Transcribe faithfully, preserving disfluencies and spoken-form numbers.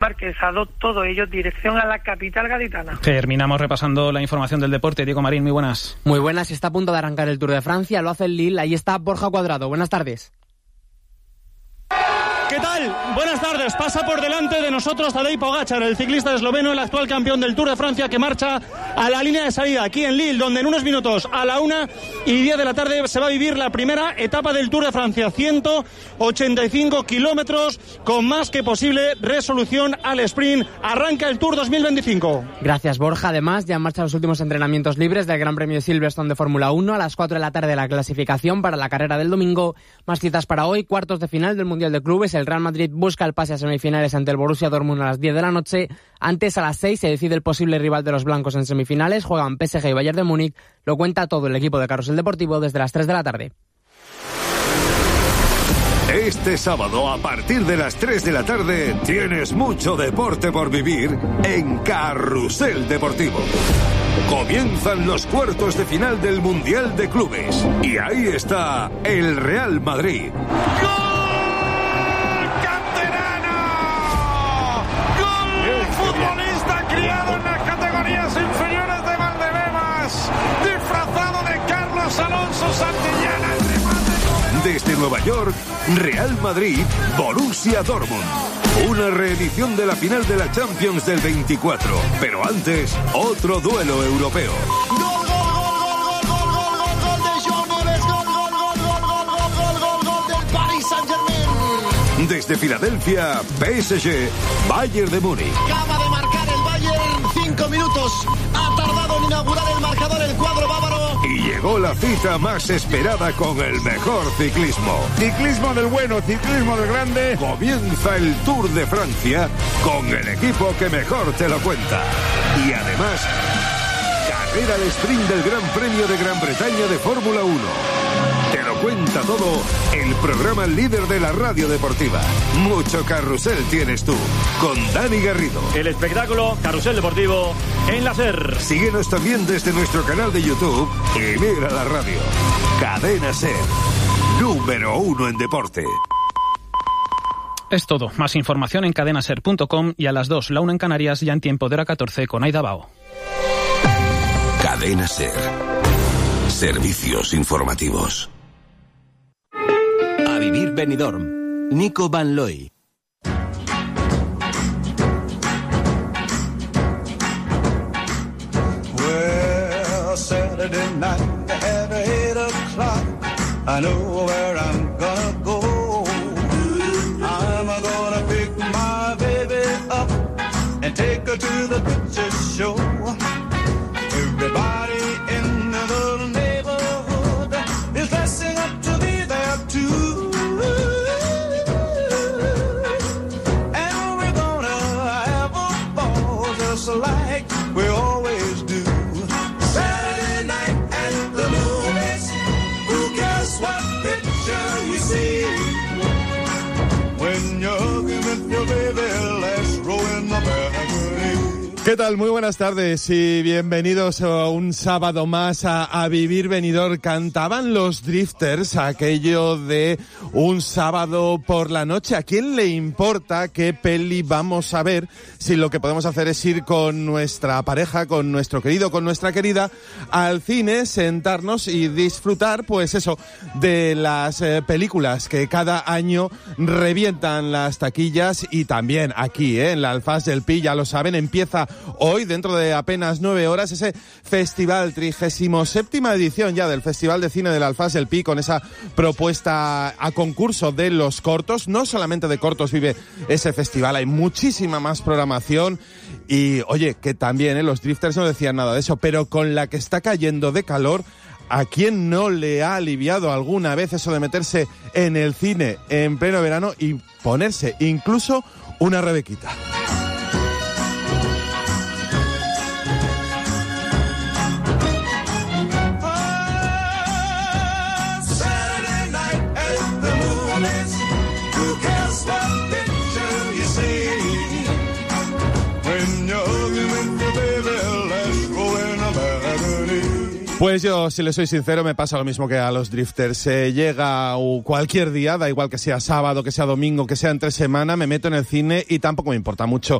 Marquesado, todo ello dirección a la capital gaditana. Terminamos repasando la información del deporte. Diego Marín, muy buenas. Muy buenas, está a punto de arrancar el Tour de Francia, lo hace el Lille, ahí está Borja Cuadrado. Buenas tardes. ¿Qué tal? Buenas tardes. Pasa por delante de nosotros Tadej Pogačar, el ciclista esloveno, el actual campeón del Tour de Francia, que marcha a la línea de salida aquí en Lille, donde en unos minutos, a la una y diez de la tarde, se va a vivir la primera etapa del Tour de Francia. ciento ochenta y cinco kilómetros con más que posible resolución al sprint. Arranca el Tour dos mil veinticinco. Gracias, Borja. Además, ya en marcha los últimos entrenamientos libres del Gran Premio de Silverstone de Fórmula uno. A las cuatro de la tarde la clasificación para la carrera del domingo. Más citas para hoy, cuartos de final del Mundial de Clubes. El Real Madrid busca el pase a semifinales ante el Borussia Dortmund a las diez de la noche. Antes, a las seis, se decide el posible rival de los blancos en semifinales. Juegan P S G y Bayern de Múnich. Lo cuenta todo el equipo de Carrusel Deportivo desde las tres de la tarde. Este sábado, a partir de las tres de la tarde, tienes mucho deporte por vivir en Carrusel Deportivo. Comienzan los cuartos de final del Mundial de Clubes. Y ahí está el Real Madrid. ¡Gol! Criado en las categorías inferiores de Valdebebas, disfrazado de Carlos Alonso Santillana. Desde Nueva York, Real Madrid, Borussia Dortmund. Una reedición de la final de la Champions del veinticuatro. Pero antes, otro duelo europeo. ¡Gol, gol, gol, gol, gol, gol, gol, gol de Joan Neves! ¡Gol, gol, gol, gol, gol, gol, gol, gol, gol del Paris Saint-Germain! Desde Filadelfia, P S G, Bayern de Múnich. Acaba de marcar el Bayern, cinco minutos. Ha tardado en inaugurar el marcador el cuadro bávaro. Y llegó la cita más esperada con el mejor ciclismo. Ciclismo del bueno, ciclismo del grande. Comienza el Tour de Francia con el equipo que mejor te lo cuenta. Y además, carrera de sprint del Gran Premio de Gran Bretaña de Fórmula uno. Te lo cuenta todo el programa líder de la radio deportiva. Mucho carrusel tienes tú, con Dani Garrido. El espectáculo Carrusel Deportivo en la SER. Síguenos también desde nuestro canal de YouTube y mira la radio. Cadena SER, número uno en deporte. Es todo. Más información en cadena ser punto com y a las dos, la una en Canarias, ya en tiempo de hora catorce con Aida Bao. Cadena SER. Servicios informativos. A vivir Benidorm. Nico Van Looy. Well, Saturday night at eight o'clock, I know where I'm gonna go. I'm gonna pick my baby up and take her to the picture show. Everybody in the neighborhood is dressing up to be there too. And we're gonna have a ball just like we always do. Saturday night at the movies, who cares what picture you see? When you're hugging with your baby, let's roll in the balcony. ¿Qué tal? Muy buenas tardes y bienvenidos a un sábado más a, a Vivir Benidorm. Cantaban los Drifters aquello de un sábado por la noche. ¿A quién le importa qué peli vamos a ver si lo que podemos hacer es ir con nuestra pareja, con nuestro querido, con nuestra querida al cine, sentarnos y disfrutar, pues eso, de las eh, películas que cada año revientan las taquillas y también aquí, eh, en la Alfaz del Pi, ya lo saben, empieza hoy, dentro de apenas nueve horas, ese festival, trigésimo séptima edición ya del Festival de Cine del Alfaz del Pi, con esa propuesta a concurso de los cortos. No solamente de cortos vive ese festival, hay muchísima más programación y, oye, que también, ¿eh? Los Drifters no decían nada de eso, pero con la que está cayendo de calor, ¿a quién no le ha aliviado alguna vez eso de meterse en el cine en pleno verano y ponerse incluso una rebequita? Pues yo, si le soy sincero, me pasa lo mismo que a los Drifters. Se llega cualquier día, da igual que sea sábado, que sea domingo, que sea entre semana, me meto en el cine y tampoco me importa mucho